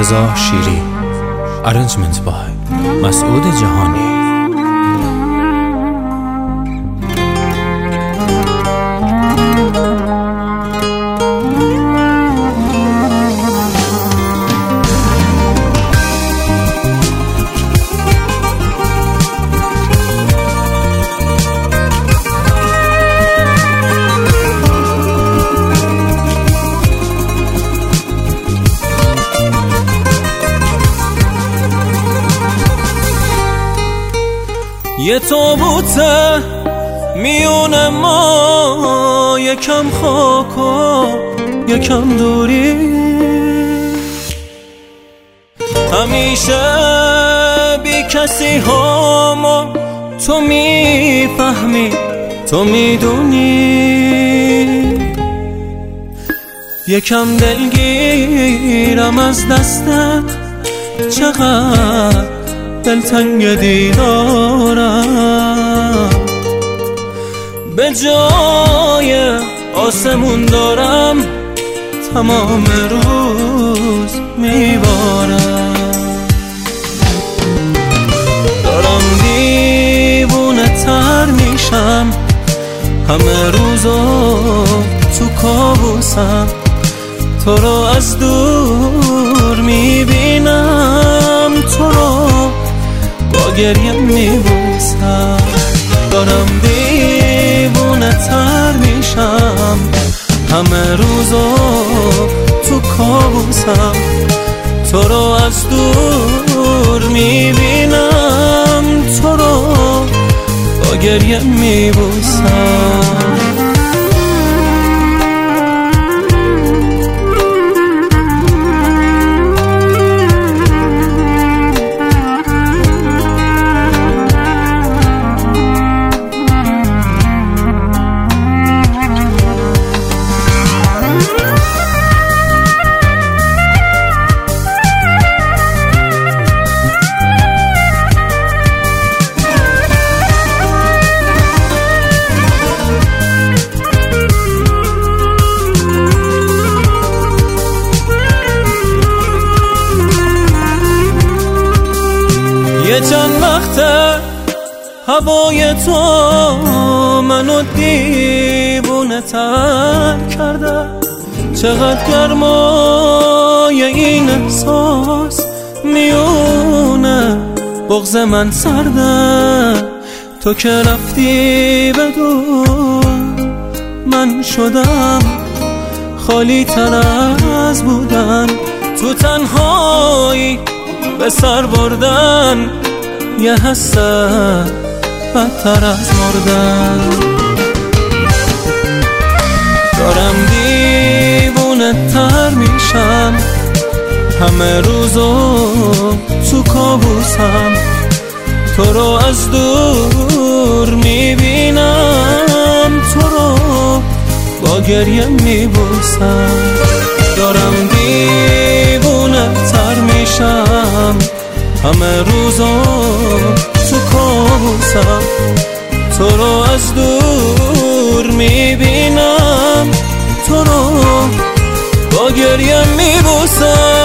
رضا شیری. Arrangement by مسعود جهانی. یه تابوته میونه ما، یکم خاک و یکم دوری، همیشه بی کسی ها ما، تو میفهمی تو میدونی، یکم دلگیرم از دستت، چقدر دلتنگ دیدارم، به جای آسمون دارم تمام روز میبارم، دارم دیوونه تر میشم، همه روزو تو کابوسم، تو رو از دور میبینم، تو رو با گریه میبوسم، دارم دیوونه تر میشم، همه روزو تو کابوسم، تو رو از دور میبینم، تو رو با گریه میبوسم. یه چند وقته هوای تو منو دیوونه تر کرده، چقدر گرمای این احساس میونه بغض من سرده، تو که رفتی بدون من شدم خالی تر از بودن، تو تنهایی به سر بردن، یه حسه بدتر از مردن، دارم دیوونه تر میشم، همه روزو تو کابوسم، تو رو از دور میبینم، تو رو با گریه میبوسم، دارم دیوونه تر میشم، همه روزا تو کابوسم، تو رو از دور میبینم، تو رو با گریه میبوسم.